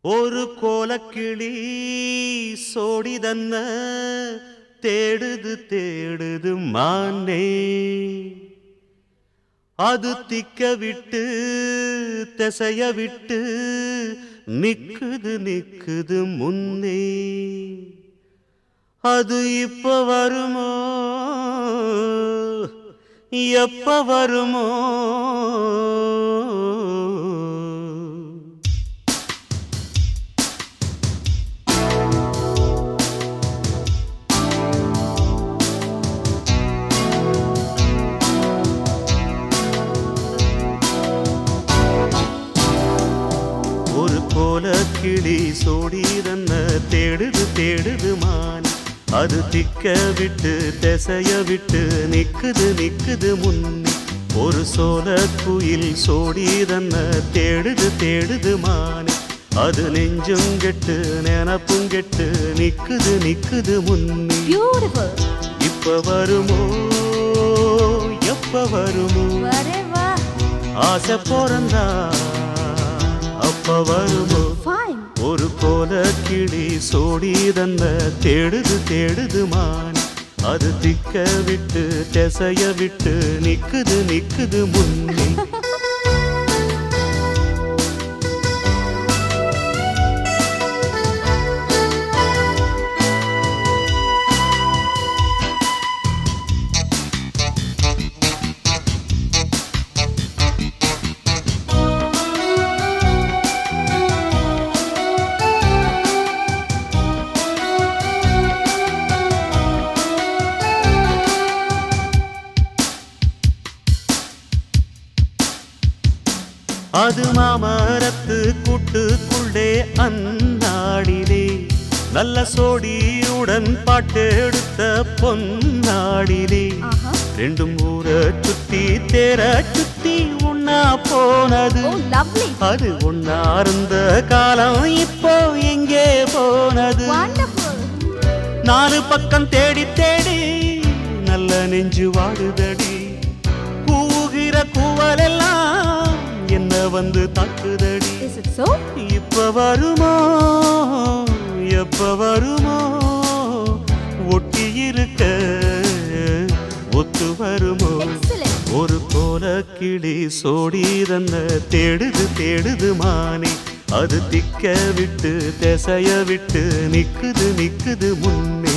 ஒரு கோலக்கிளி சோடிதன்ன தேடுது தேடுது மானே அது திக்க விட்டு திசைய விட்டு நிக்குது நிக்குது முன்னே அது இப்ப வருமோ எப்ப வருமோ ஒரு கோலக்கிளி சோடிதன்ன தேடுது தேடுது மான் அது திக்க விட்டு திசைய விட்டு நிக்குது நிக்குது முன்னே ஒரு சோல குயில் சோடிதன்ன தேடுது தேடுது மான் அது நெஞ்சும் கெட்டு நினப்பும் கெட்டு நிக்குது நிக்குது முன்னே இப்ப வருமோ எப்ப வருமோ ஆசை போறந்தா அப்ப வருமோ ஒரு கோலக்கிளி சோடிதன்ன தேடுது தேடுது மான் அது திக்க விட்டு திசைய விட்டு நிக்குது நிக்குது முன்னே அது மாமரத்து கூட்டுக்குள்ளே அந்நாடிலே நல்ல சோடியுடன் பாட்டெடுத்த பொன்னாடிலே ரெண்டும் ஊர சுத்தி தேர சுத்தி ஒன்னா போனது அது ஒன்னா இருந்த காலம் இப்போ எங்கே போனது நாலு பக்கம் தேடி தேடி நல்ல நெஞ்சு வாடுதடி கூகிற கூவலெல்லாம் என்ன வந்து தாக்குதடி இப்ப வருமோ எப்ப வருமோ ஒட்டி இருக்க ஒத்து வருமோ ஒரு கோலக்கிளி சோடிதன்ன தேடுது தேடுது மானே அது திக்க விட்டு திசைய விட்டு நிக்குது நிக்குது முன்னே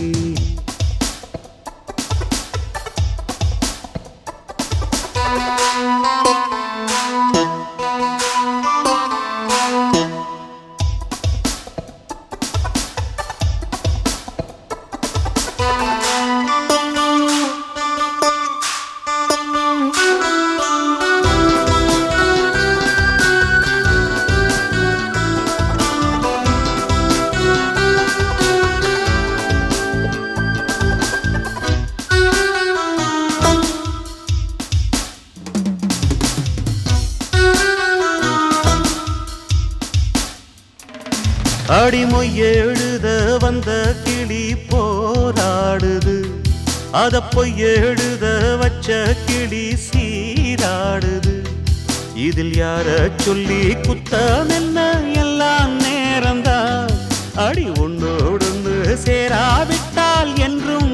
அடிமொய் எழுத வந்த கிளி போராடுது அத பொய் எழுத வச்ச கிளி சீராடுது இதில் யார சொல்லி குத்தம் என்ன எல்லாம் நேரம்தான் அடி ஒன்னோடொன்னு சேராவிட்டால் என்றும்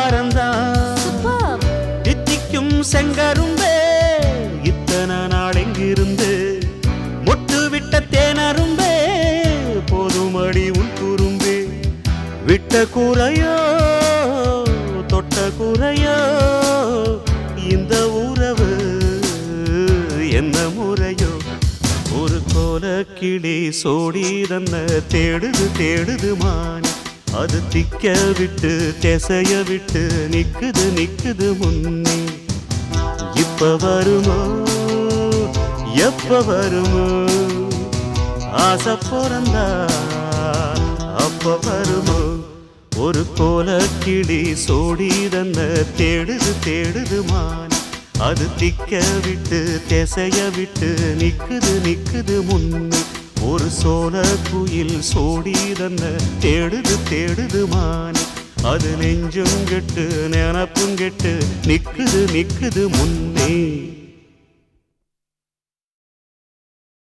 பாரந்தான் தித்திக்கும் செங்கரும்பே இத்தனை நாள் எங்கிருந்து மொட்டு விட்ட தேனரும்பே போதுமடி உன் குறும்பே விட்ட குறையோ தொட்ட குறையோ இந்த உறவு என்ன முறையோ ஒரு கோலக்கிளி சோடிதன்ன தேடுது தேடுது மான் அது திக்க விட்டு திசைய விட்டு நிக்குது நிக்குது முன்னே இப்ப வருமோ எப்ப வருமோ ஆசை போறந்தா அப்ப வருமோ ஒரு கோலக்கிளி சோடிதன்ன தேடுது தேடுது மான் அது திக்க விட்டு திசைய விட்டு நிக்குது நிக்குது முன்னே ஒரு சோல குயில் சோடிதன்ன தேடுது தேடுது மான் அது நெஞ்சும் கெட்டு நினப்பும் கெட்டு நிக்குது நிக்குது முன்னே